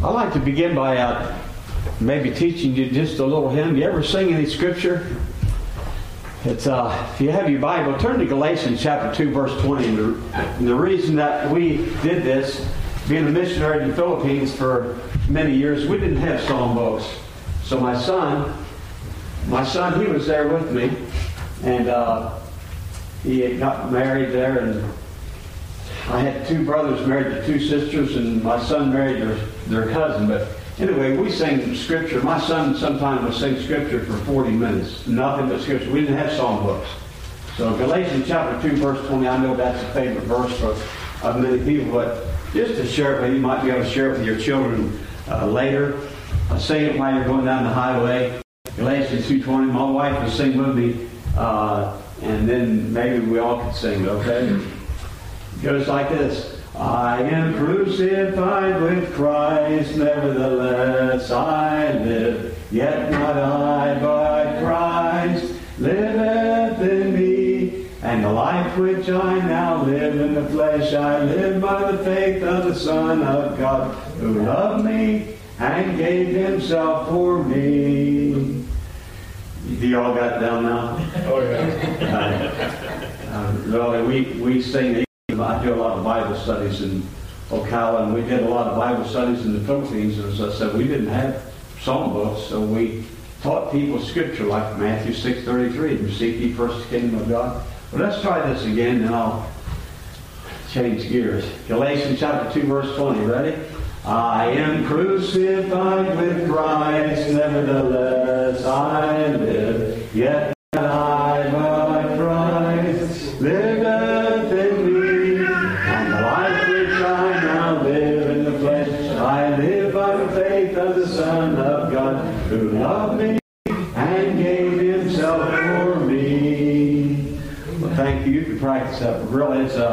I'd like to begin by maybe teaching you just a little hymn. You ever sing any scripture? It's if you have your Bible, turn to Galatians chapter 2, verse 20. And the reason that we did this, being a missionary in the Philippines for many years, we didn't have songbooks. So my son, he was there with me, and he had got married there, and I had two brothers married to two sisters, and my son married their cousin. But anyway, we sang scripture. My son sometimes would sing scripture for 40 minutes. Nothing but scripture. We didn't have songbooks. So Galatians chapter 2, verse 20, I know that's a favorite verse of many people, but just to share it with you, might be able to share it with your children later. Sing it while you're going down the highway. Galatians 2:20. My wife will sing with me, and then maybe we all can sing it, okay? It goes like this. I am crucified with Christ, nevertheless I live. Yet not I, but Christ liveth in me. And the life which I now live in the flesh, I live by the faith of the Son of God, who loved me and gave himself for me. You all got it down now? Oh, yeah. Really, we sing. I do a lot of Bible studies in Ocala, and we did a lot of Bible studies in the Philippines. And as I said, we didn't have songbooks, so we taught people Scripture like Matthew 6:33, seek ye first the kingdom of God. Well, let's try this again, and I'll change gears. Galatians chapter 2, verse 20. Ready? I am crucified with Christ, nevertheless I live. Yet not I, but Christ liveth in me. And the life which I now live in the flesh, I live by the faith of the Son of God, who loved me and gave himself for me. Well, thank you. You can practice that. But really, it's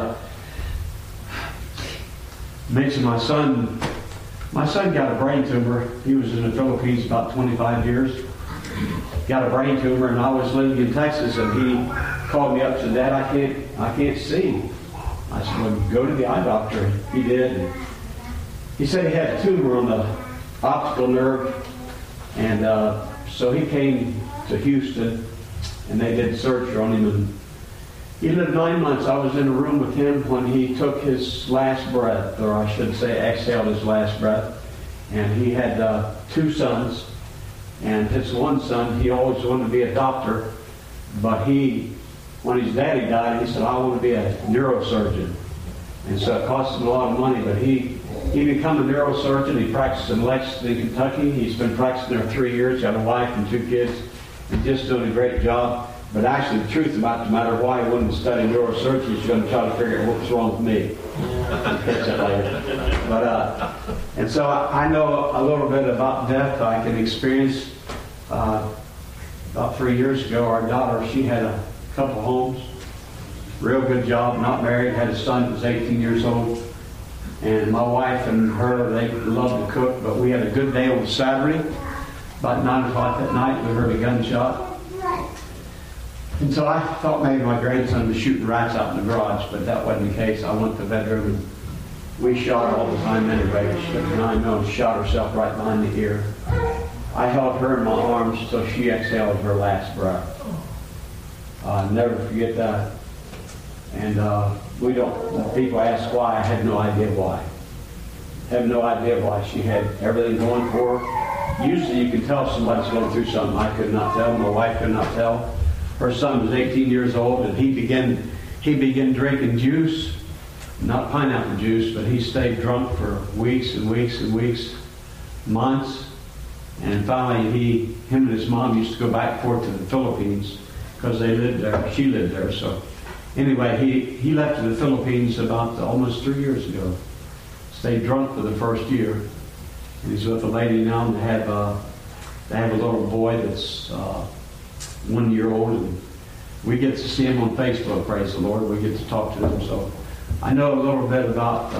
mention my son. My son got a brain tumor. He was in the Philippines about 25 years. Got a brain tumor, and I was living in Texas, and he called me up and said, Dad, I can't see. I said, well, go to the eye doctor. He did. And he said he had a tumor on the optical nerve, and so he came to Houston, and they did surgery on him, and he lived 9 months. I was in a room with him when he took his last breath, or I should say exhaled his last breath. And he had two sons. And his one son, he always wanted to be a doctor. But when his daddy died, he said, I want to be a neurosurgeon. And so it cost him a lot of money. But he became a neurosurgeon. He practiced in Lexington, Kentucky. He's been practicing there 3 years. Got a wife and 2 kids. And just doing a great job. But actually, the truth about the matter, why he wanted to study neurosurgery, he's going to try to figure out what's wrong with me. I'll catch that later. But, and so I know a little bit about death. I can experience. About 3 years ago, our daughter, she had a couple homes. Real good job, not married, had a son who was 18 years old. And my wife and her, they loved to cook, but we had a good day on Saturday. About 9 o'clock at night, we heard a gunshot. And so I thought maybe my grandson was shooting rats out in the garage, but that wasn't the case. I went to the bedroom, and we shot all the time anyway. She took a 9mm, shot herself right behind the ear. I held her in my arms till she exhaled her last breath. I'll never forget that. And people ask why. I had no idea why. Have no idea why. She had everything going for her. Usually you can tell somebody's going through something. I could not tell. My wife could not tell. Her son was 18 years old, and he began drinking juice, not pineapple juice, but he stayed drunk for weeks and weeks and weeks, months. And finally, him and his mom used to go back and forth to the Philippines because they lived there. She lived there. So anyway, he left to the Philippines about almost 3 years ago. Stayed drunk for the first year. And he's with a lady now, and they have a little boy that's 1 year old, and we get to see him on Facebook, praise the Lord. We get to talk to him. So I know a little bit about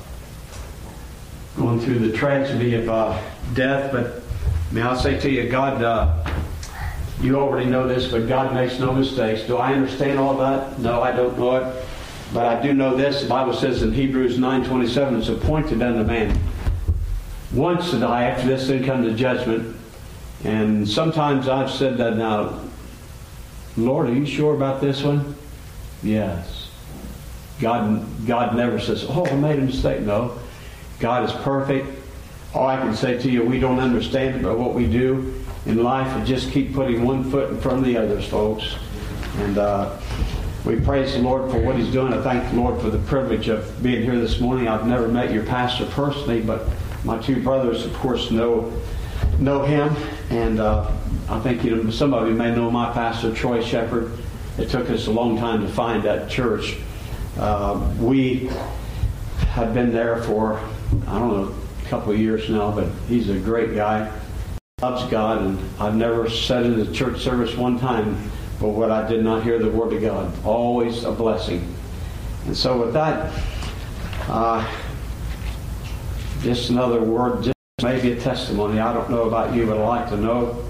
going through the tragedy of death, but may I say to you, God, you already know this, but God makes no mistakes. Do I understand all that? No, I don't know it. But I do know this. The Bible says in Hebrews 9:27, it's appointed unto man once to die. After this, then come the judgment. And sometimes I've said that now, Lord, are you sure about this one? Yes. God never says, oh, I made a mistake. No. God is perfect. All I can say to you, we don't understand it, but what we do in life is just keep putting one foot in front of the others, folks. And we praise the Lord for what He's doing. I thank the Lord for the privilege of being here this morning. I've never met your pastor personally, but my two brothers, of course, know him. And I think some of you may know my pastor, Troy Shepherd. It took us a long time to find that church. We have been there for, I don't know, a couple of years now, but he's a great guy. Loves God, and I've never said in the church service one time but what I did not hear the Word of God. Always a blessing. And so with that, just another word, just maybe a testimony. I don't know about you, but I'd like to know.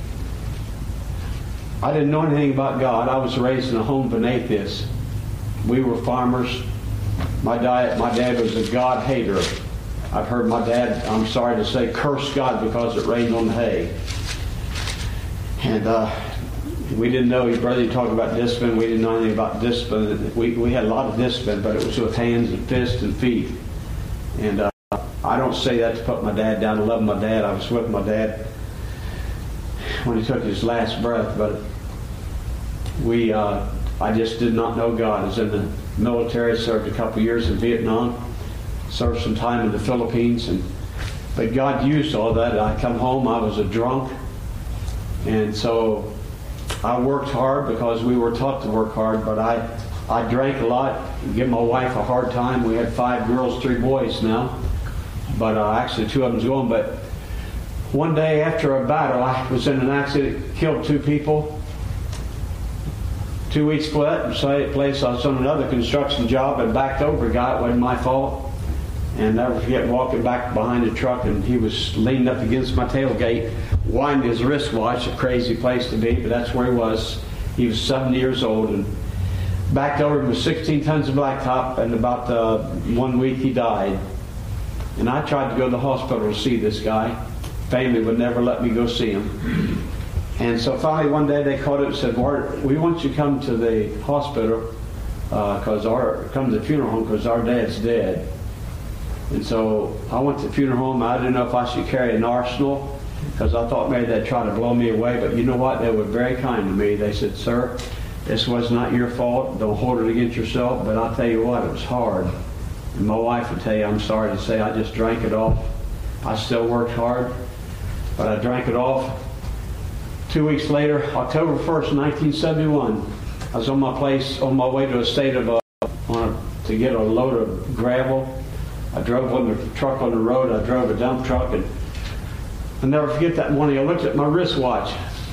I didn't know anything about God. I was raised in a home of an atheist. We were farmers. My dad was a God hater. I've heard my dad, I'm sorry to say, curse God because it rained on the hay. And we didn't know, his brother talked about discipline. We didn't know anything about discipline. We had a lot of discipline, but it was with hands and fists and feet. And I don't say that to put my dad down. I love my dad. I was with my dad when he took his last breath, but I just did not know God. I was in the military, served a couple years in Vietnam, served some time in the Philippines, but God used all that. I come home, I was a drunk, and so I worked hard because we were taught to work hard, but I drank a lot, give my wife a hard time. We had 5 girls, 3 boys now, but actually 2 of them's gone. But one day after a battle, I was in an accident, killed 2 people. 2 weeks split, same place. I was on another construction job and backed over a guy. It wasn't my fault. And never forget walking back behind the truck, and he was leaning up against my tailgate, winding his wristwatch. A crazy place to be, but that's where he was. He was 70 years old, and backed over him with 16 tons of blacktop, and about 1 week he died. And I tried to go to the hospital to see this guy. Family would never let me go see him. And so finally one day they called up and said, we want you to come to the hospital, come to the funeral home because our dad's dead. And so I went to the funeral home. I didn't know if I should carry an arsenal because I thought maybe they'd try to blow me away. But you know what? They were very kind to me. They said, sir, this was not your fault. Don't hold it against yourself. But I'll tell you what, it was hard. And my wife would tell you, I'm sorry to say, I just drank it off. I still worked hard, but I drank it off. 2 weeks later, October 1st, 1971, I was on my way to a state to get a load of gravel. I drove on the truck on the road. I drove a dump truck, and I'll never forget that morning. I looked at my wristwatch.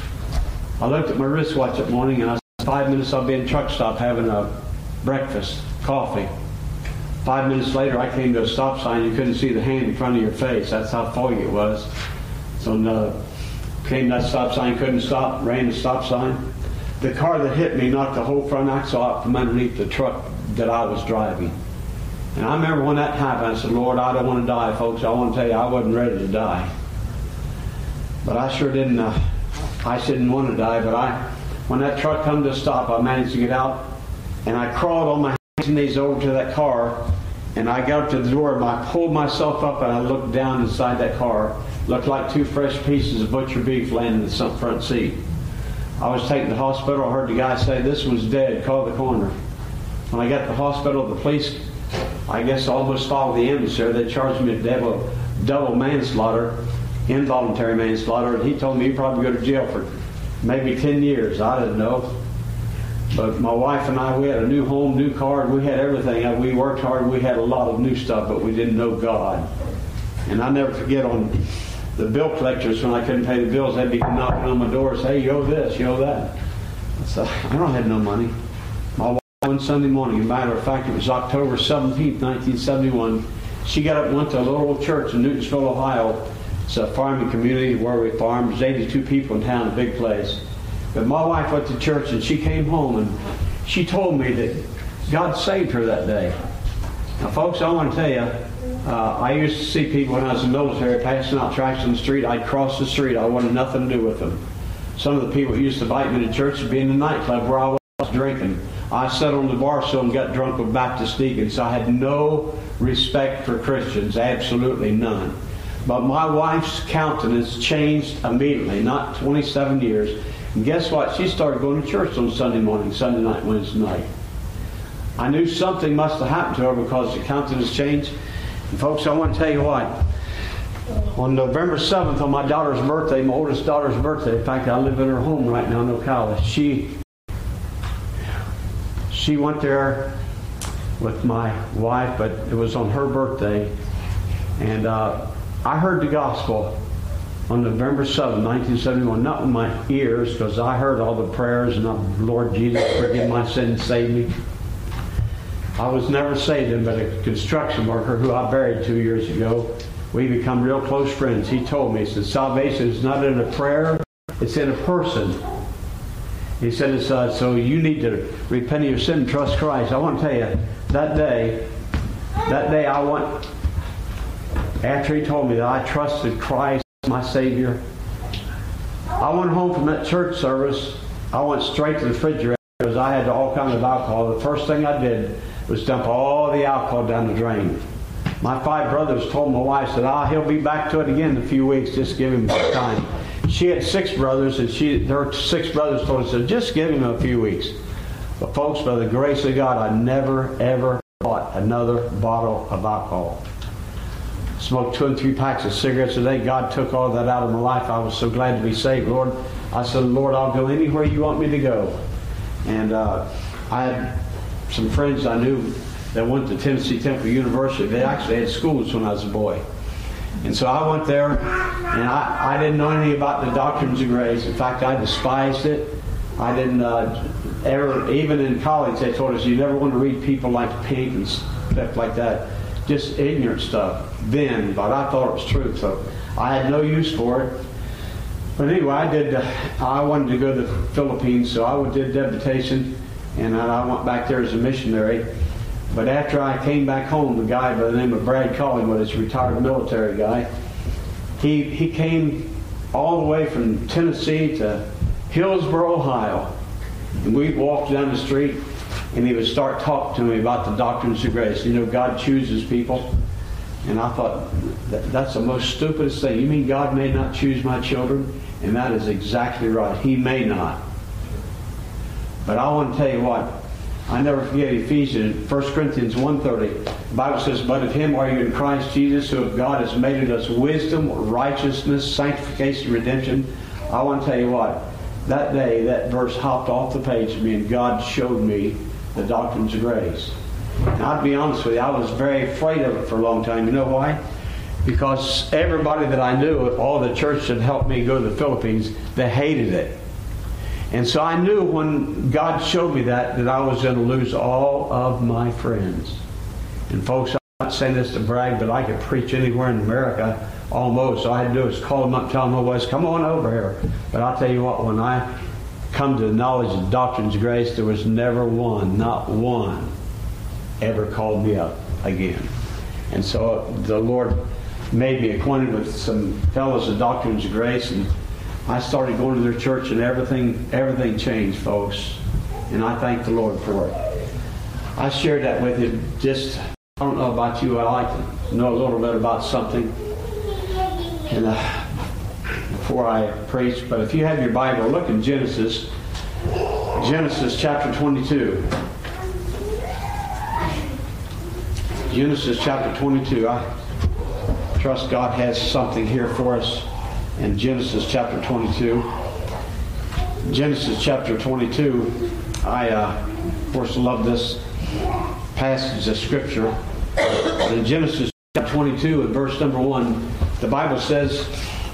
That morning, and I said, 5 minutes I'll be in truck stop having a breakfast, coffee. 5 minutes later, I came to a stop sign. You couldn't see the hand in front of your face. That's how foggy it was. So came to that stop sign, couldn't stop, ran the stop sign. The car that hit me knocked the whole front axle out from underneath the truck that I was driving. And I remember when that happened, I said, Lord, I don't want to die, folks. I want to tell you, I wasn't ready to die. But I sure didn't, I didn't want to die, but when that truck come to a stop, I managed to get out, and I crawled on my hands and knees over to that car, and I got up to the door, and I pulled myself up, and I looked down inside that car. Looked like 2 fresh pieces of butcher beef laying in the front seat. I was taken to the hospital. I heard the guy say, this one's dead, call the coroner. When I got to the hospital, the police, I guess, almost followed the ambulance there. They charged me with double manslaughter, involuntary manslaughter, and he told me he'd probably go to jail for maybe 10 years. I didn't know. But my wife and I, we had a new home, new car, we had everything. We worked hard. We had a lot of new stuff, but we didn't know God. And I'll never forget on the bill collectors, when I couldn't pay the bills, they'd be knocking on my doors, hey, you owe this, you owe that. So I don't have no money. My wife, one Sunday morning, as a matter of fact, it was October 17th, 1971, she got up and went to a little church in Newtonsville, Ohio. It's a farming community where we farm. There's 82 people in town, a big place. But my wife went to church, and she came home, and she told me that God saved her that day. Now, folks, I want to tell you, I used to see people when I was in the military passing out tracts on the street. I'd cross the street. I wanted nothing to do with them. Some of the people who used to invite me to church would be in the nightclub where I was drinking. I sat on the bar stool and got drunk with Baptist deacons. I had no respect for Christians, absolutely none. But my wife's countenance changed immediately, not 27 years. And guess what? She started going to church on Sunday morning, Sunday night, Wednesday night. I knew something must have happened to her because the countenance changed. And folks, I want to tell you what. On November 7th, on my daughter's birthday, my oldest daughter's birthday, in fact, I live in her home right now in Ocala, she went there with my wife, but it was on her birthday. And I heard the gospel on November 7th, 1971, not with my ears, because I heard all the prayers and Lord Jesus, forgive my sins, save me. I was never saved in, but a construction worker who I buried 2 years ago, we become real close friends. He told me, he said, salvation is not in a prayer, it's in a person. He said, so you need to repent of your sin and trust Christ. I want to tell you, that day I went, after he told me that I trusted Christ, my Savior, I went home from that church service. I went straight to the refrigerator because I had all kinds of alcohol. The first thing I did was dump all the alcohol down the drain. My 5 brothers told my wife, said, he'll be back to it again in a few weeks. Just give him time. She had 6 brothers, and her 6 brothers told her, just give him a few weeks. But folks, by the grace of God, I never, ever bought another bottle of alcohol. Smoked 2 and 3 packs of cigarettes a day. God took all that out of my life. I was so glad to be saved, Lord. I said, Lord, I'll go anywhere you want me to go. And I had some friends I knew that went to Tennessee Temple University. They actually had schools when I was a boy. And so I went there, and I didn't know anything about the doctrines of grace. In fact, I despised it. I didn't ever, even in college, they told us you never want to read people like Pink and stuff like that. Just ignorant stuff then, but I thought it was true, so I had no use for it. But anyway, I wanted to go to the Philippines, so I did deputation, and I went back there as a missionary. But after I came back home, the guy by the name of Brad Collingwood, was a retired military guy. He came all the way from Tennessee to Hillsboro, Ohio. And we walked down the street, and he would start talking to me about the doctrines of grace. You know, God chooses people. And I thought, that's the most stupidest thing. You mean God may not choose my children? And that is exactly right. He may not. But I want to tell you what. I never forget Ephesians, 1 Corinthians 1:30. The Bible says, but of him are you in Christ Jesus, who of God has made us wisdom, righteousness, sanctification, redemption. I want to tell you what. That day, that verse hopped off the page to me, and God showed me the doctrines of grace. And I'll be honest with you, I was very afraid of it for a long time. You know why? Because everybody that I knew, all the church that helped me go to the Philippines, they hated it. And so I knew when God showed me that I was going to lose all of my friends. And folks, I'm not saying this to brag, but I could preach anywhere in America almost. All I had to do was call them up and tell them, boys, come on over here. But I'll tell you what, when I come to the knowledge of the doctrines of grace, there was never one, not one, ever called me up again. And so the Lord made me acquainted with some fellows of doctrines of grace, and I started going to their church, and everything changed, folks. And I thank the Lord for it. I shared that with you. Just, I don't know about you, I like to know a little bit about something and before I preach. But if you have your Bible, look in Genesis chapter 22. Genesis chapter 22. I trust God has something here for us in Genesis chapter 22. Genesis chapter 22, I of course love this passage of Scripture. In Genesis chapter 22 and verse number 1, the Bible says,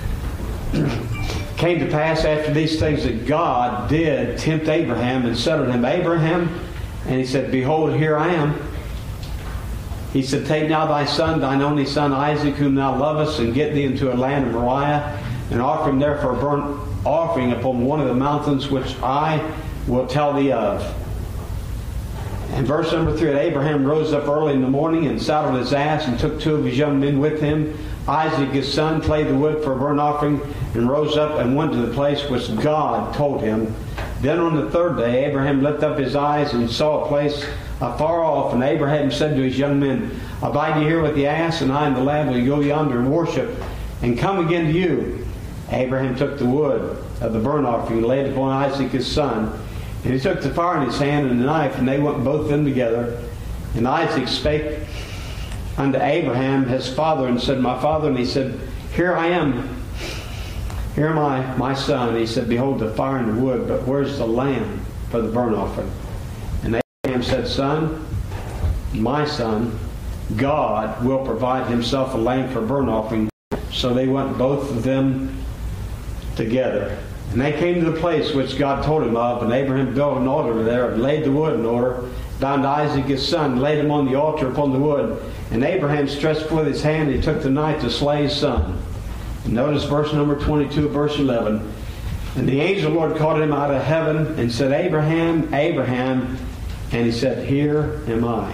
came to pass after these things that God did tempt Abraham and said unto him, Abraham, and he said, Behold, here I am. He said, Take now thy son, thine only son Isaac, whom thou lovest, and get thee into a land of Moriah, and offer him there for a burnt offering upon one of the mountains which I will tell thee of. And verse number 3, and Abraham rose up early in the morning and saddled his ass and took 2 of his young men with him. Isaac his son played the wood for a burnt offering and rose up and went to the place which God told him. Then on the 3rd day Abraham lifted up his eyes and saw a place afar off. And Abraham said to his young men, Abide ye here with the ass, and I and the lad will go yonder and worship, and come again to you. Abraham took the wood of the burnt offering and laid it upon Isaac his son. And he took the fire in his hand and the knife, and they went both of them together. And Isaac spake unto Abraham his father, and said, My father. And he said, Here I am. Here am I, my son. And he said, Behold the fire and the wood, but where's the lamb for the burnt offering? And Abraham said, Son, my son, God will provide himself a lamb for a burnt offering. So they went both of them together. And they came to the place which God told him of, and Abraham built an altar there, and laid the wood in order, bound Isaac his son, and laid him on the altar upon the wood. And Abraham stretched forth his hand, and he took the knife to slay his son. And notice verse number 22, verse 11. And the angel of the Lord called him out of heaven, and said, Abraham, Abraham. And he said, Here am I.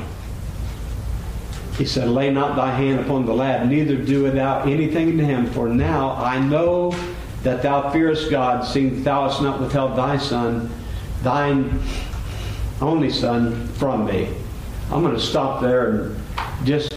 He said, Lay not thy hand upon the lad, neither do thou anything to him, for now I know that thou fearest God, seeing thou hast not withheld thy son, thine only son, from me. I'm going to stop there and just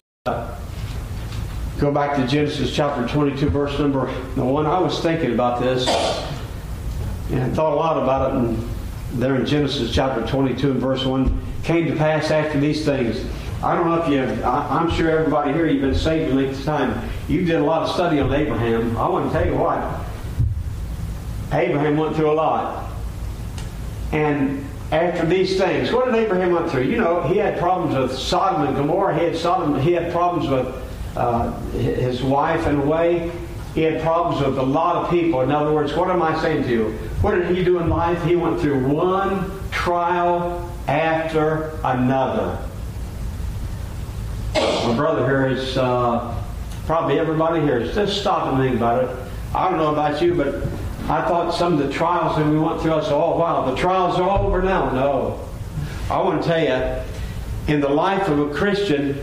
go back to Genesis chapter 22, verse number 1. I was thinking about this and I thought a lot about it. And there in Genesis chapter 22 and verse 1, came to pass after these things. I don't know if you have, I'm sure everybody here, you've been saved a length of time. You did a lot of study on Abraham. I want to tell you what. Abraham went through a lot. And after these things, what did Abraham went through? You know, he had problems with Sodom and Gomorrah. He had problems with his wife in a way. He had problems with a lot of people. In other words, what am I saying to you? What did he do in life? He went through one trial after another. My brother here is, probably everybody here is just stop and think about it. I don't know about you, but I thought some of the trials that we went through, I said, oh wow, the trials are over now. No. I want to tell you, in the life of a Christian,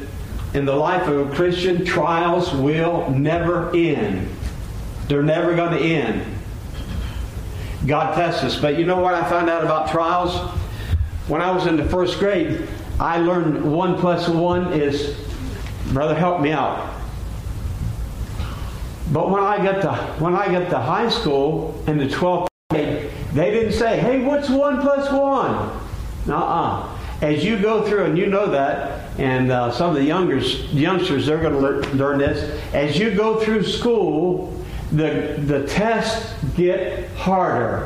trials will never end. They're never going to end. God tests us. But you know what I found out about trials? When I was in the first grade, I learned 1 + 1 is, brother, help me out. But when I got to high school in the 12th grade, they didn't say, hey, what's 1 + 1? As you go through, and you know that, and some of the youngsters, they're going to learn this. As you go through school, the tests get harder.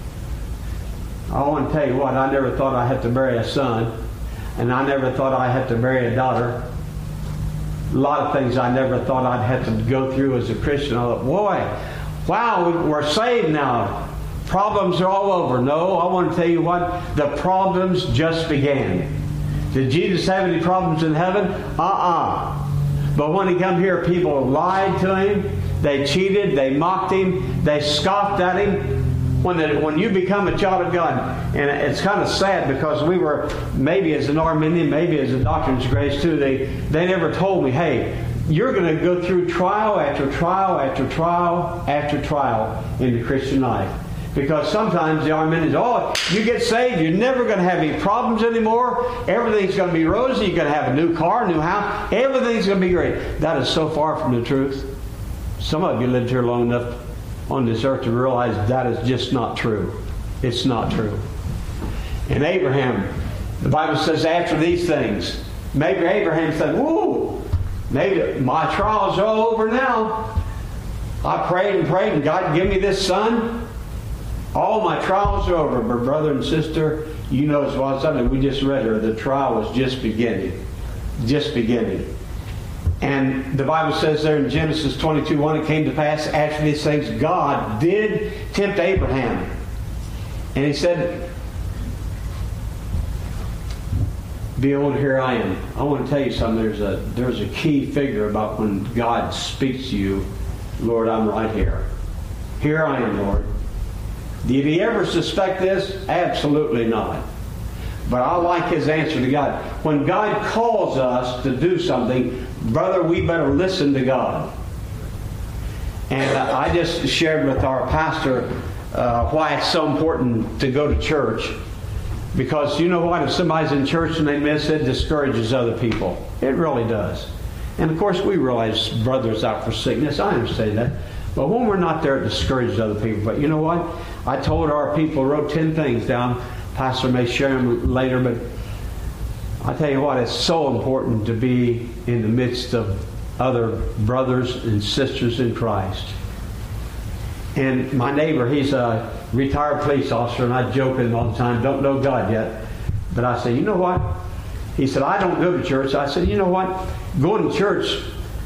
I want to tell you what, I never thought I had to marry a son, and I never thought I had to marry a daughter. A lot of things I never thought I'd have to go through as a Christian. I thought, boy, wow, we're saved now. Problems are all over. No, I want to tell you what, the problems just began. Did Jesus have any problems in heaven? But when he come here, people lied to him, they cheated, they mocked him, they scoffed at him. When you become a child of God, and it's kind of sad because we were, maybe as an Arminian, maybe as a Doctrine of Grace too, they never told me, hey, you're going to go through trial after trial after trial after trial in the Christian life. Because sometimes the Arminians, you get saved, you're never going to have any problems anymore. Everything's going to be rosy. You're going to have a new car, a new house. Everything's going to be great. That is so far from the truth. Some of you lived here long enough on this earth to realize that is just not true. It's not true. And Abraham, the Bible says after these things, maybe Abraham said, whoa, maybe my trials are all over now. I prayed and God give me this son. All my trials are over. But brother and sister, you know as well as I do, we just read her, the trial was just beginning. Just beginning. And the Bible says there in Genesis 22:1, it came to pass after these things, God did tempt Abraham. And he said, behold, here I am. I want to tell you something. There's a key figure about when God speaks to you. Lord, I'm right here. Here I am, Lord. Did he ever suspect this? Absolutely not. But I like his answer to God. When God calls us to do something, brother, we better listen to God. And I just shared with our pastor why it's so important to go to church. Because you know what? If somebody's in church and they miss it, discourages other people. It really does. And of course, we realize brothers out for sickness. I understand that. But when we're not there, it discourages other people. But you know what? I told our people, wrote 10 things down. Pastor may share them later, but I tell you what, it's so important to be in the midst of other brothers and sisters in Christ. And my neighbor, he's a retired police officer, and I joke with him all the time, don't know God yet. But I say, you know what? He said, I don't go to church. I said, you know what? Going to church,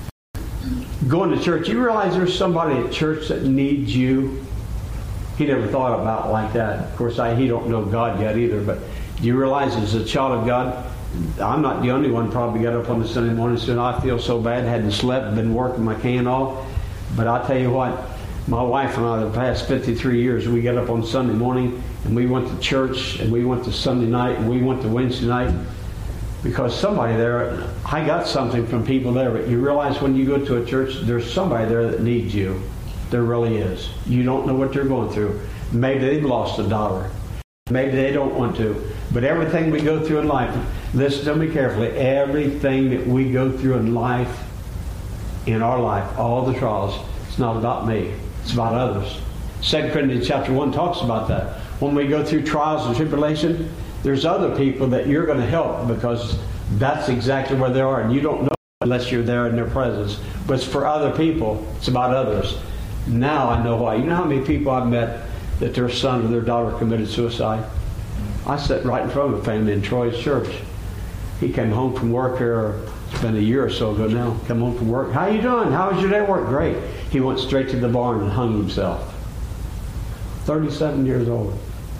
you realize there's somebody at church that needs you? He never thought about it like that. Of course, he don't know God yet either, but do you realize as a child of God, I'm not the only one probably got up on the Sunday morning and said, I feel so bad, hadn't slept, been working my can off. But I tell you what, my wife and I, the past 53 years, we got up on Sunday morning and we went to church and we went to Sunday night and we went to Wednesday night because somebody there, I got something from people there. But you realize when you go to a church, there's somebody there that needs you. There really is. You don't know what they're going through. Maybe they've lost a daughter. Maybe they don't want to. But everything we go through in life, listen to me carefully, everything that we go through in life, in our life, all the trials, it's not about me. It's about others. 2 Corinthians chapter 1 talks about that. When we go through trials and tribulation, there's other people that you're going to help because that's exactly where they are. And you don't know unless you're there in their presence. But it's for other people. It's about others. Now I know why. You know how many people I've met that their son or their daughter committed suicide? I sat right in front of a family in Troy's church. He came home from work here, it's been a year or so ago now, come home from work. How you doing? How was your day at work? Great. He went straight to the barn and hung himself. 37 years old.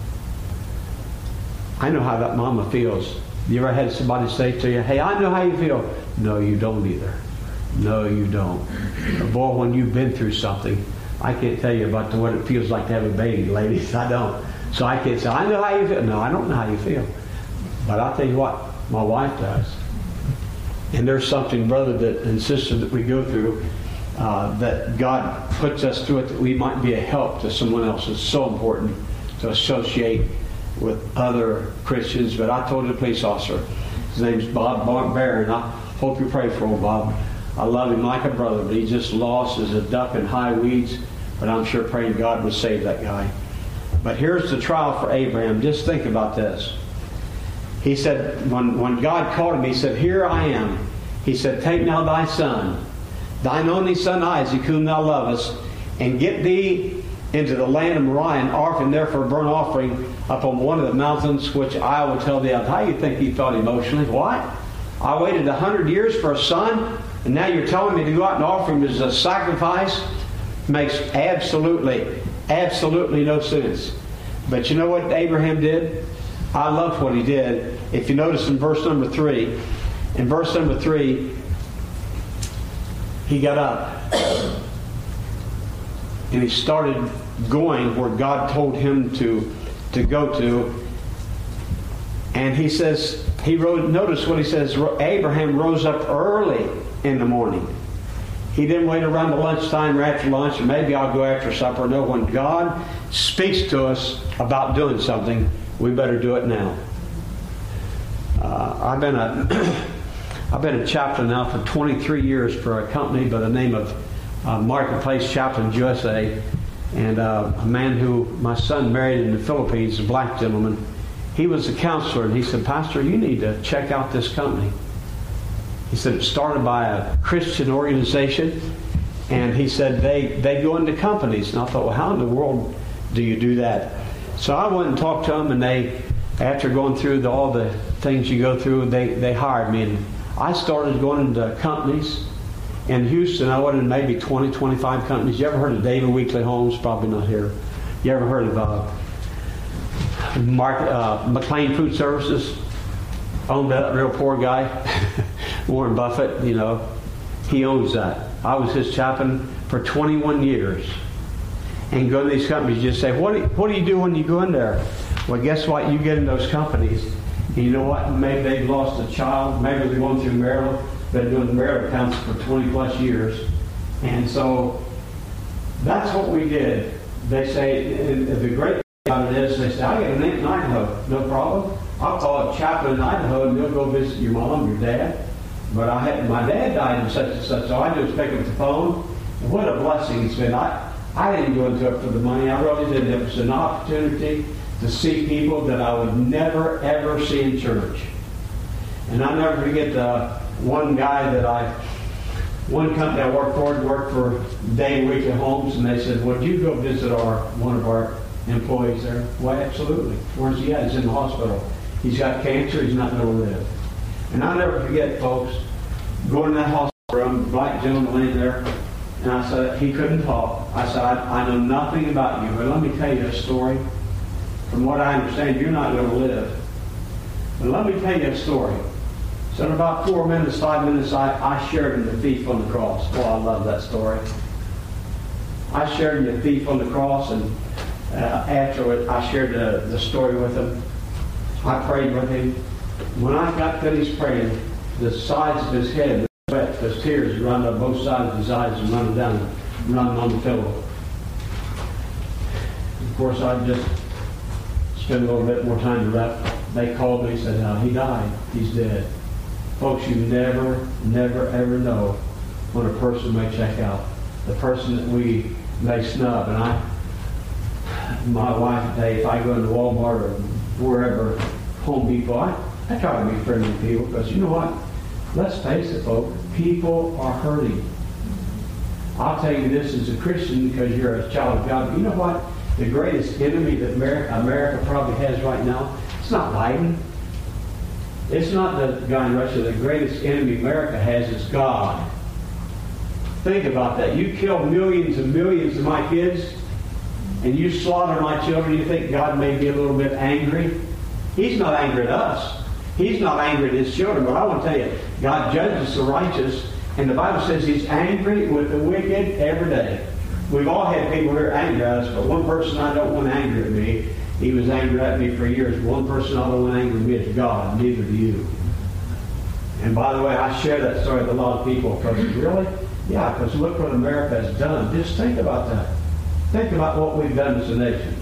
I know how that mama feels. You ever had somebody say to you, hey, I know how you feel? No, you don't either. No, you don't. But boy, when you've been through something, I can't tell you about what it feels like to have a baby, ladies. I don't. So I can't say, I know how you feel. No, I don't know how you feel. But I'll tell you what, my wife does. And there's something, brother and sister, that we go through that God puts us through it that we might be a help to someone else. It's so important to associate with other Christians. But I told the police officer, his name's Bob Barron, and I hope you pray for him, Bob. I love him like a brother, but he's just lost as a duck in high weeds. But I'm sure praying God would save that guy. But here's the trial for Abraham. Just think about this. He said, when God called him, he said, here I am. He said, take now thy son, thine only son Isaac, whom thou lovest, and get thee into the land of Moriah, and offer him there for a burnt offering upon one of the mountains, which I will tell thee of. How do you think he felt emotionally? What? I waited 100 years for a son, and now you're telling me to go out and offer him as a sacrifice? Makes absolutely no sense. But you know what Abraham did? I love what he did. If you notice in verse number 3, he got up and he started going where God told him to go to. And he says, notice what he says, Abraham rose up early in the morning. He didn't wait around the lunchtime or after lunch, or maybe I'll go after supper. No, when God speaks to us about doing something, we better do it now. I've been a chaplain now for 23 years for a company by the name of Marketplace Chaplains USA, and a man who my son married in the Philippines, a black gentleman. He was a counselor, and he said, Pastor, you need to check out this company. He said it's started by a Christian organization, and he said they go into companies. And I thought, well, how in the world do you do that? So I went and talked to them, and they, after going through all the things you go through, they hired me. And I started going into companies. In Houston, I went in maybe 20, 25 companies. You ever heard of David Weekly Homes? Probably not here. You ever heard of McLean Food Services? Owned that real poor guy. Warren Buffett, you know, he owns that. I was his chaplain for 21 years. And go to these companies, you just say, what do you do when you go in there? Well, guess what? You get in those companies, And you know what? Maybe they've lost a child. Maybe they're going through marital. Been doing marital counseling for 20 plus years. And so that's what we did. They say, the great thing about it is, they say, I got an aunt in Idaho. No problem. I'll call a chaplain in Idaho and they'll go visit your mom, your dad. But my dad died in such and such, so I just pick up the phone. And what a blessing it's been. I didn't go into it for the money. I really didn't. It was an opportunity to see people that I would never, ever see in church. And I'll never forget one company I worked for day and week at Homes, and they said, would you go visit one of our employees there? Well, absolutely. Where's he at? He's in the hospital. He's got cancer. He's not going to live. And I'll never forget, folks, going to that hospital room, black gentleman laying there, and I said, he couldn't talk. I said, I know nothing about you, but let me tell you a story. From what I understand, you're not going to live. But let me tell you a story. So in about 5 minutes, I shared him the thief on the cross. Oh, I love that story. I shared him the thief on the cross, and after I shared the story with him, I prayed with him. When I got finished praying, the sides of his head, wet, because tears run up both sides of his eyes and running on the pillow. Of course, I just spent a little bit more time with that. They called me and said, he died. He's dead. Folks, you never, ever know when a person may check out. The person that we may snub. And my wife today, if I go into Walmart or wherever, Home Depot, I try to be friendly with people, because you know what? Let's face it, folks. People are hurting. I'll tell you this as a Christian, because you're a child of God. But you know what? The greatest enemy that America probably has right now, it's not Biden. It's not the guy in Russia. The greatest enemy America has is God. Think about that. You kill millions and millions of my kids, and you slaughter my children. You think God may be a little bit angry? He's not angry at us. He's not angry at his children. But I want to tell you, God judges the righteous, and the Bible says he's angry with the wicked every day. We've all had people who are angry at us, but one person I don't want angry at me. He was angry at me for years. One person I don't want angry at me is God. Neither do you. And by the way, I share that story with a lot of people. Because really? Yeah, because look what America has done. Just think about that. Think about what we've done as a nation.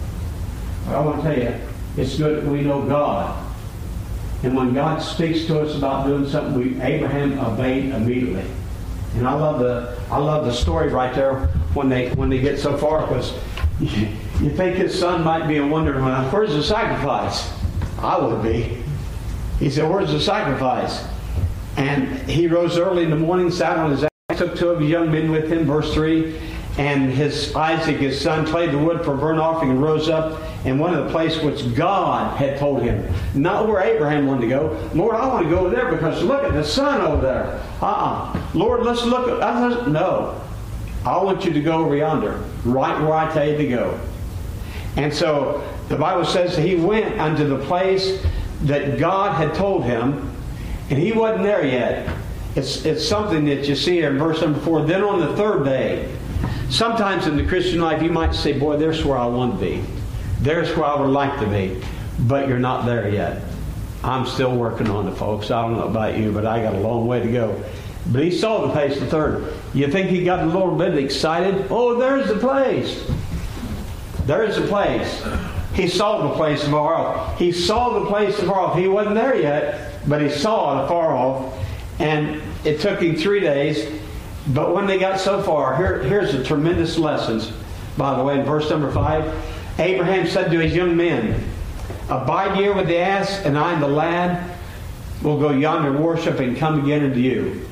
I want to tell you, it's good that we know God. And when God speaks to us about doing something, Abraham obeyed immediately. And I love the story right there when they get so far, because you think his son might be wondering, where's the sacrifice? I would be. He said, where's the sacrifice? And he rose early in the morning, sat on his ass, took 2 of his young men with him, verse 3, and Isaac, his son, played the wood for a burnt offering and rose up and went to the place which God had told him. Not where Abraham wanted to go. Lord, I want to go there because look at the sun over there. Lord, let's look at... No. I want you to go over yonder, right where I tell you to go. And so the Bible says that he went unto the place that God had told him, and he wasn't there yet. It's something that you see here in verse number 4. Then on the 3rd day, sometimes in the Christian life you might say, boy, there's where I want to be. There's where I would like to be. But you're not there yet. I'm still working on it, folks. I don't know about you, but I got a long way to go. But he saw the place, the 3rd. You think he got a little bit excited? Oh, there's the place. There's the place. He saw the place afar off. He saw the place afar off. He wasn't there yet, but he saw it afar off. And it took him 3 days. But when they got so far, here's the tremendous lessons, by the way, in verse number 5. Abraham said to his young men, abide here with the ass, and I and the lad will go yonder and worship and come again unto you.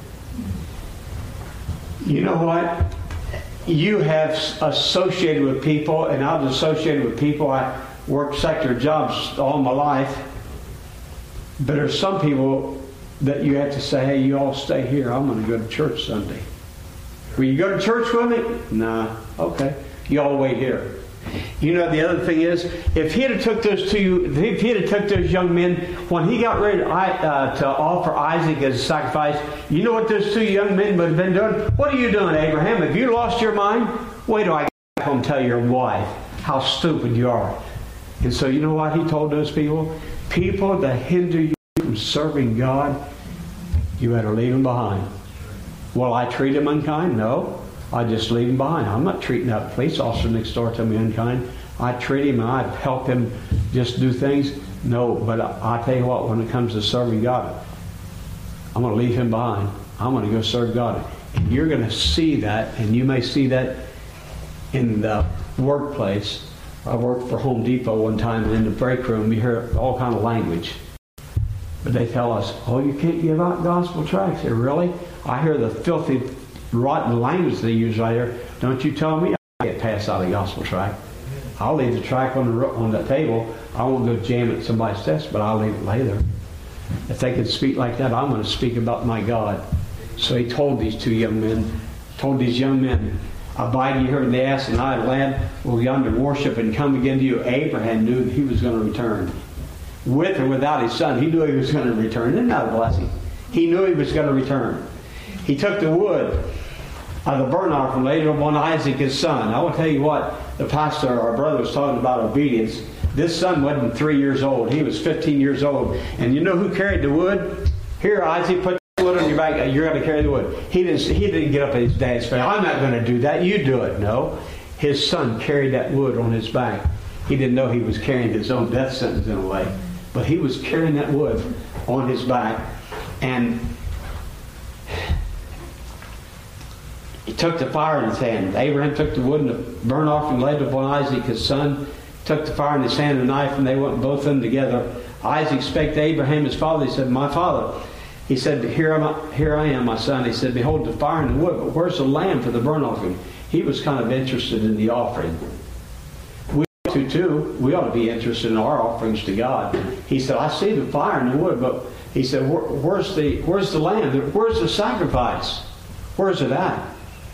You know what? You have associated with people, and I was associated with people. I worked sector jobs all my life. But there's some people that you have to say, hey, you all stay here. I'm going to go to church Sunday. Will you go to church with me? Nah. Okay. You all wait here. You know, the other thing is, if he had took those young men, when he got ready to offer Isaac as a sacrifice, you know what those 2 young men would have been doing? What are you doing, Abraham? Have you lost your mind? Wait till I get back home and tell your wife how stupid you are. And so you know what he told those people? People that hinder you from serving God, you better leave them behind. Will I treat them unkind? No. I just leave them behind. I'm not treating that police officer next door to me unkind. I treat him and I help him just do things. No, but I tell you what, when it comes to serving God, I'm going to leave him behind. I'm going to go serve God. And you're going to see that, and you may see that in the workplace. I worked for Home Depot one time, and in the break room, we hear all kind of language. But they tell us, oh, you can't give out gospel tracts here. Really? I hear the filthy, rotten language they use right here. Don't you tell me I can't pass out a gospel tract. I'll leave the tract on the table. I won't go jam it at somebody's desk, but I'll leave it lay there. If they can speak like that, I'm going to speak about my God. So he told these young men, abide ye here in the ass and I land will yonder worship and come again to you. Abraham knew that he was going to return. With or without his son, he knew he was going to return. Isn't that a blessing? He knew he was going to return. He took the wood of the burnt offering, laid it upon Isaac his son. I will tell you what, the pastor, our brother, was talking about obedience. This son wasn't 3 years old. He was 15 years old. And you know who carried the wood? Here, Isaac, put the wood on your back. You're going to carry the wood. He didn't get up at his dad's face. I'm not going to do that. You do it. No. His son carried that wood on his back. He didn't know he was carrying his own death sentence in a way. But he was carrying that wood on his back. And he took the fire in his hand. Abraham took the wood and the burnt offering, laid it upon Isaac his son. Took the fire in his hand and the knife, and they went both of them together. Isaac spake to Abraham his father. He said, my father. He said, here I am, my son. He said, behold the fire and the wood, but where's the lamb for the burnt offering? He was kind of interested in the offering. We ought to too. We ought to be interested in our offerings to God. He said, I see the fire and the wood, but he said, where's the lamb? Where's the sacrifice? Where's it at?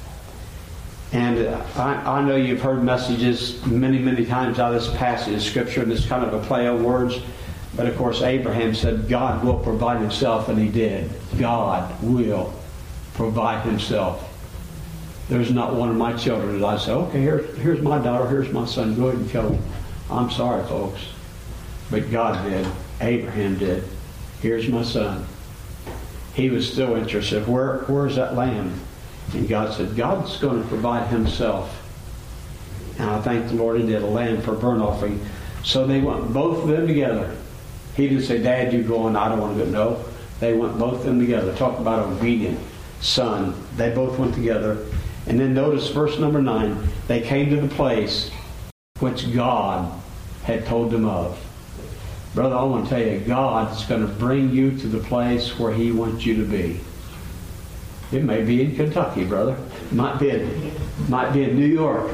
And I know you've heard messages many, many times out of this passage of Scripture, and it's kind of a play on words. But of course, Abraham said, God will provide himself, and he did. God will provide himself. There's not one of my children that I say, okay, here's my daughter, here's my son, go ahead and kill him. I'm sorry, folks. But God did. Abraham did. Here's my son. He was still interested. Where's that lamb? And God said, God's going to provide himself. And I thank the Lord he did, a lamb for burnt offering. So they went both of them together. He didn't say, Dad, you go on, I don't want to go. No. They went both of them together. Talk about obedient son. They both went together. And then notice verse number 9. They came to the place which God had told them of. Brother, I want to tell you, God's going to bring you to the place where he wants you to be. It may be in Kentucky, brother. It might be in New York.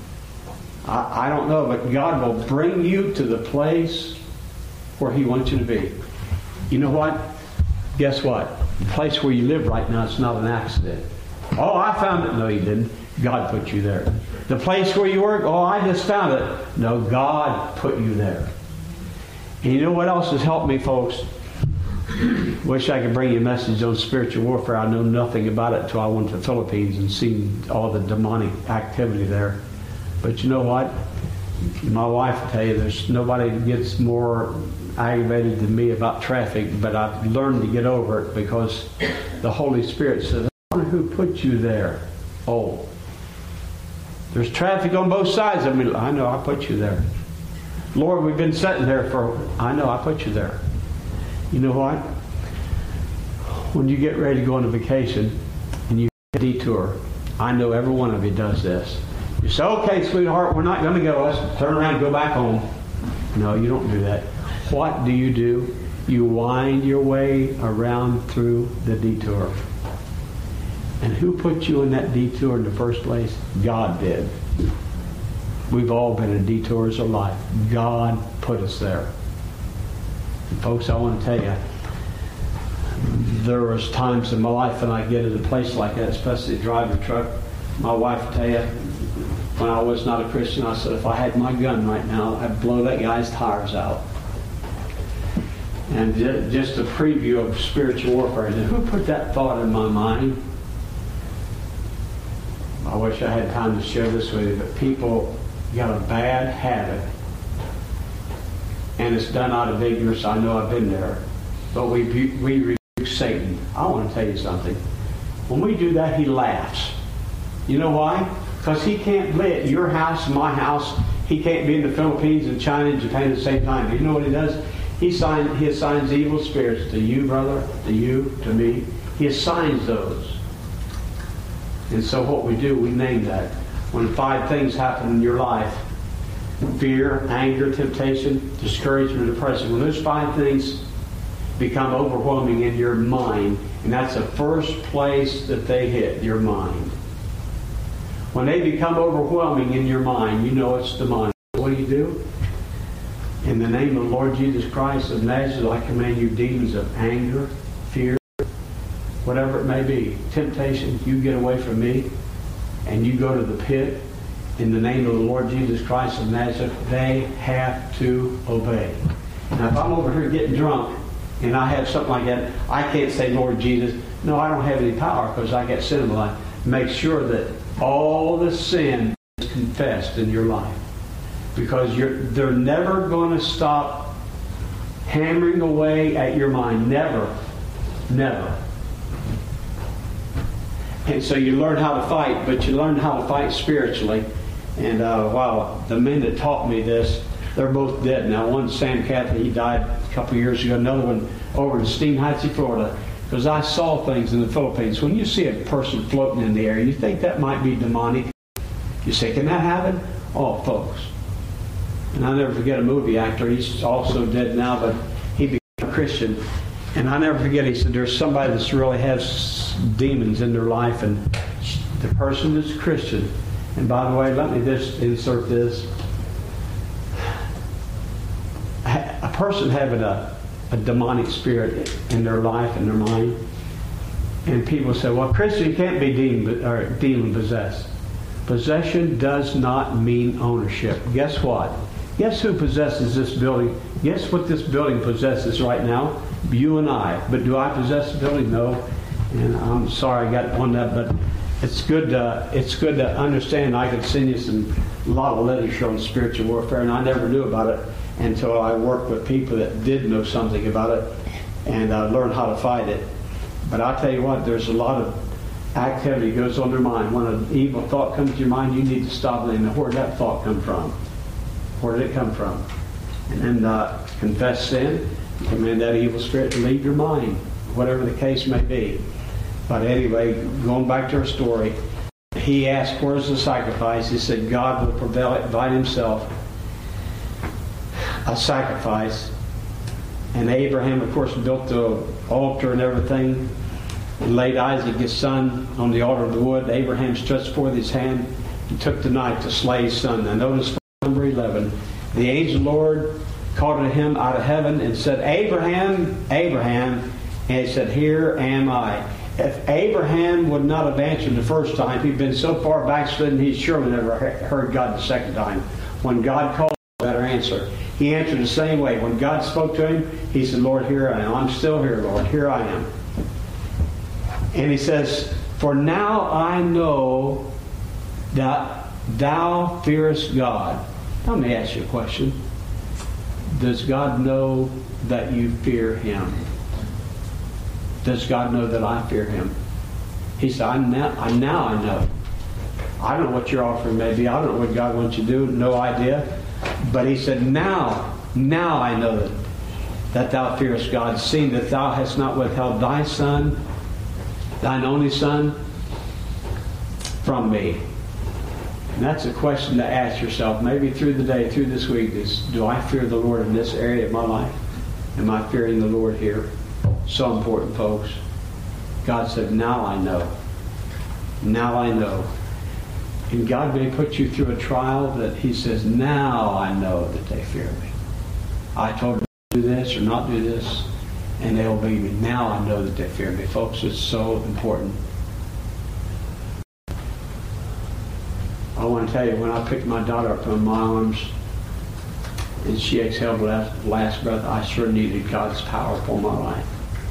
I don't know, but God will bring you to the place where he wants you to be. You know what? Guess what? The place where you live right now, it's not an accident. Oh, I found it. No, you didn't. God put you there. The place where you work, oh, I just found it. No, God put you there. And you know what else has helped me, folks? Wish I could bring you a message on spiritual warfare. I know nothing about it until I went to the Philippines and seen all the demonic activity there. But you know what? My wife will tell you there's nobody that gets more aggravated than me about traffic, but I've learned to get over it because the Holy Spirit says, I wonder who put you there. Oh, there's traffic on both sides of me. I know I put you there. Lord, we've been sitting there I know I put you there. You know what? When you get ready to go on a vacation and you get a detour, I know every one of you does this. You say, okay, sweetheart, we're not going to go. Let's turn around and go back home. No, you don't do that. What do? You wind your way around through the detour. And who put you in that detour in the first place? God did. We've all been in detours of life. God put us there. And folks, I want to tell you, there was times in my life when I get in a place like that, especially driving a truck. My wife will tell you, when I was not a Christian, I said, if I had my gun right now, I'd blow that guy's tires out. And just a preview of spiritual warfare. And who put that thought in my mind? I wish I had time to share this with you, but people got a bad habit and it's done out of ignorance. I know I've been there. But we rebuke Satan. I want to tell you something. When we do that, he laughs. You know why? Because he can't be at your house, my house. He can't be in the Philippines and China and Japan at the same time. You know what he does? He assigns evil spirits to you, brother, to you, to me. He assigns those. And so what we do, we name that. When 5 things happen in your life, fear, anger, temptation, discouragement, depression, when those 5 things become overwhelming in your mind, and that's the first place that they hit, your mind. When they become overwhelming in your mind, you know it's demonic. What do? In the name of the Lord Jesus Christ of Nazareth, I command you demons of anger, fear, whatever it may be, temptation, you get away from me and you go to the pit. In the name of the Lord Jesus Christ of Nazareth, they have to obey. Now if I'm over here getting drunk and I have something like that, I can't say, Lord Jesus, no, I don't have any power because I got sin in my life. Make sure that all the sin is confessed in your life. Because they're never going to stop hammering away at your mind. Never. Never. And so you learn how to fight, but you learn how to fight spiritually. And wow, the men that taught me this, they're both dead now. One's Sam Cathy, he died a couple of years ago. Another one over in Steinhatchee, Florida. Because I saw things in the Philippines. When you see a person floating in the air, you think that might be demonic. You say, can that happen? Oh, folks. And I'll never forget a movie actor. He's also dead now, but he became a Christian. And I'll never forget, he said, there's somebody that really has demons in their life, and the person is a Christian. And by the way, let me just insert this. A person having a demonic spirit in their life and their mind. And people say, well, Christian can't be demon possessed. Possession does not mean ownership. Guess what? Guess who possesses this building? Guess what this building possesses right now? You and I. But do I possess the building? No. And I'm sorry I got on that, but it's good to understand. I could send you a lot of literature on spiritual warfare, and I never knew about it until I worked with people that did know something about it and learned how to fight it. But I'll tell you what, there's a lot of activity goes on in their mind. When an evil thought comes to your mind, you need to stop it. And where did that thought come from? Where did it come from? And then confess sin, command that evil spirit to leave your mind, whatever the case may be. But anyway, going back to our story, he asked, where's the sacrifice? He said, God will provide himself a sacrifice. And Abraham, of course, built the altar and everything, and laid Isaac, his son, on the altar of the wood. Abraham stretched forth his hand and took the knife to slay his son. Now notice number 11. The angel of the Lord called to him out of heaven and said, Abraham, Abraham. And he said, here am I. If Abraham would not have answered the first time, he'd been so far backslidden, he surely never heard God the second time. When God called, better answer. He answered the same way. When God spoke to him, he said, Lord, here I am. I'm still here, Lord. Here I am. And he says, for now I know that thou fearest God. Let me ask you a question. Does God know that you fear him? Does God know that I fear him? He said, now I know. I don't know what your offering may be. I don't know what God wants you to do. No idea. But he said, now I know that thou fearest God, seeing that thou hast not withheld thy son, thine only son, from me. And that's a question to ask yourself, maybe through the day, through this week, is, do I fear the Lord in this area of my life? Am I fearing the Lord here? So important, folks. God said, now I know. Now I know. And God may put you through a trial that he says, now I know that they fear me. I told them to do this or not do this, and they obey me. Now I know that they fear me. Folks, it's so important. I want to tell you, when I picked my daughter up in my arms and she exhaled the last breath, I sure needed God's power for my life.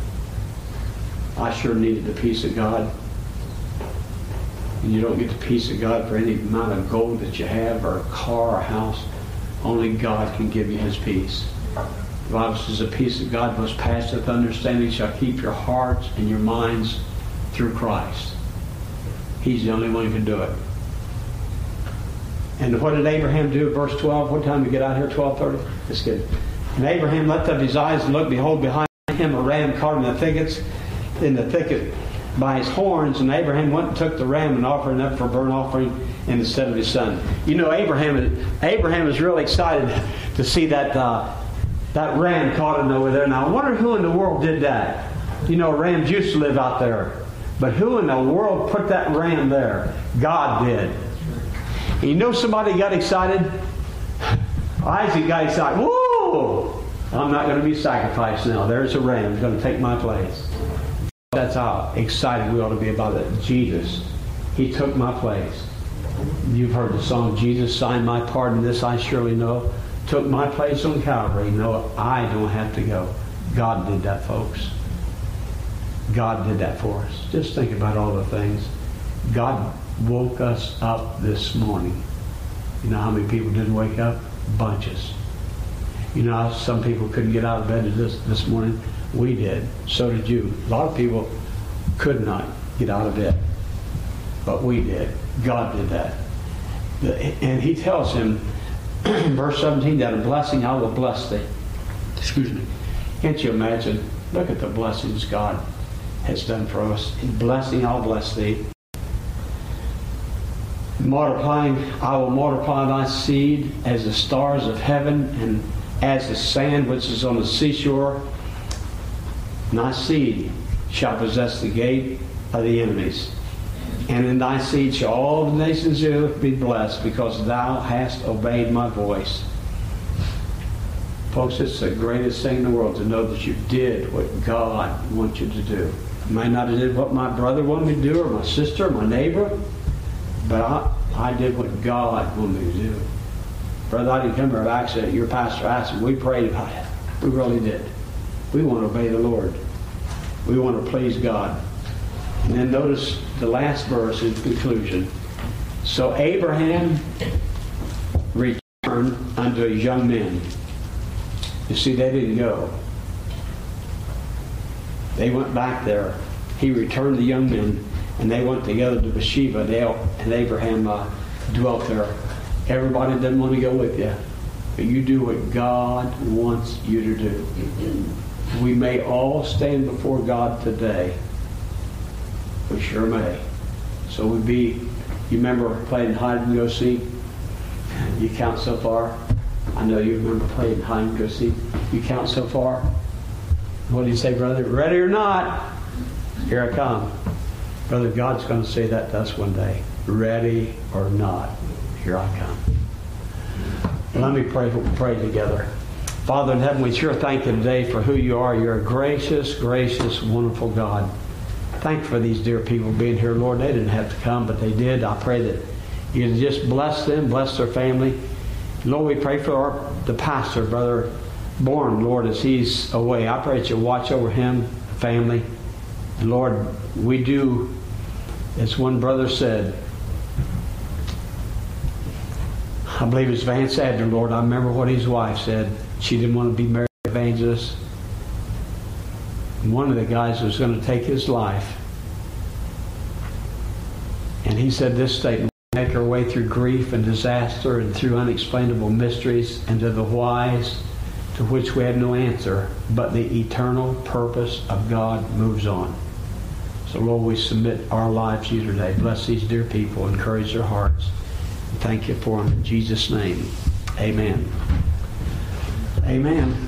I sure needed the peace of God. And you don't get the peace of God for any amount of gold that you have or a car or a house. Only God can give you his peace. The Bible says, the peace of God most passeth understanding shall keep your hearts and your minds through Christ. He's the only one who can do it. And what did Abraham do? Verse 12. What time did we get out here? 12:30? That's good. And Abraham lifted up his eyes and looked, behold, behind him a ram caught in the thicket by his horns. And Abraham went and took the ram and offered it up for burnt offering instead of his son. You know, Abraham is really excited to see that ram caught in over there. Now, I wonder who in the world did that. You know, rams used to live out there. But who in the world put that ram there? God did. And you know somebody got excited? Isaac got excited. Whoa! I'm not going to be sacrificed now. There's a ram who's going to take my place. That's how excited we ought to be about it. Jesus, He took my place. You've heard the song, Jesus signed my pardon, this I surely know. Took my place on Calvary. No, I don't have to go. God did that, folks. God did that for us. Just think about all the things. God woke us up this morning. You know how many people didn't wake up? Bunches. You know how some people couldn't get out of bed this morning? We did. So did you. A lot of people could not get out of bed. But we did. God did that. And He tells him, verse 17, that a blessing I will bless thee. Excuse me. Can't you imagine? Look at the blessings God has done for us. In blessing I'll bless thee. Multiplying, I will multiply thy seed as the stars of heaven and as the sand which is on the seashore. And thy seed shall possess the gate of the enemies. And in thy seed shall all the nations of the earth be blessed, because thou hast obeyed my voice. Folks, it's the greatest thing in the world to know that you did what God wants you to do. You might not have did what my brother wanted me to do, or my sister, or my neighbor, but I did what God wanted me to do. Brother, I didn't come here by accident. Your pastor asked me. We prayed about it. We really did. We want to obey the Lord. We want to please God. And then notice the last verse in conclusion. So Abraham returned unto his young men. You see, they didn't go. They went back there. He returned the young men, and they went together to Beersheba, and Abraham dwelt there. Everybody doesn't want to go with you, but you do what God wants you to do. We may all stand before God today. We sure may. So you remember playing hide and go seek? You count so far? I know you remember playing hide and go seek. You count so far? What do you say, brother? Ready or not? Here I come. Brother, God's going to say that to us one day. Ready or not, here I come. Let me pray together. Father in heaven, we sure thank you today for who you are. You're a gracious, gracious, wonderful God. Thank you for these dear people being here, Lord. They didn't have to come, but they did. I pray that you just bless them, bless their family. Lord, we pray for the pastor, Brother Bourne, Lord, as he's away. I pray that you watch over him, family. And Lord, we do, as one brother said, I believe it's Vance Abner, Lord. I remember what his wife said. She didn't want to be married to evangelist. And one of the guys was going to take his life. And he said this statement: make our way through grief and disaster and through unexplainable mysteries and to the whys to which we have no answer, but the eternal purpose of God moves on. So Lord, we submit our lives to you today. Bless these dear people, encourage their hearts. And thank you for them in Jesus' name. Amen. Amen.